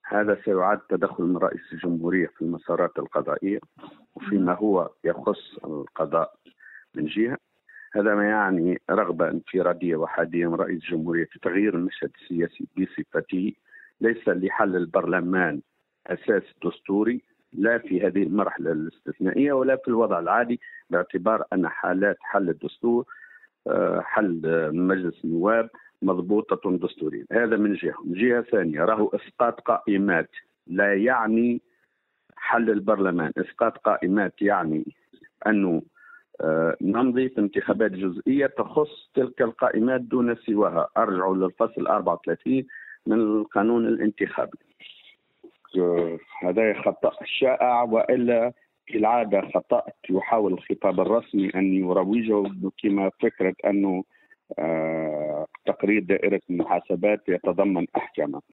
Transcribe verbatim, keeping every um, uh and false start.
هذا سيعد تدخل من رئيس الجمهورية في المسارات القضائية وفيما هو يخص القضاء من جهة. هذا ما يعني رغبة انفرادية وحادية من رئيس الجمهورية في تغيير المشهد السياسي بصفته، ليس لحل البرلمان أساس دستوري لا في هذه المرحلة الاستثنائية ولا في الوضع العادي، باعتبار أن حالات حل الدستور حل مجلس النواب مضبوطة دستوريا. هذا من جهة. من جهة ثانية راهو إسقاط قائمات لا يعني حل البرلمان. إسقاط قائمات يعني أنه نمضي في انتخابات جزئية تخص تلك القائمات دون سواها. أرجع للفصل أربعة وثلاثين من القانون الانتخابي. هذا خطأ شائع، وإلا في العادة خطأ يحاول الخطاب الرسمي أن يروجه كما فكرة أنه تقرير دائرة المحاسبات يتضمن أحكام.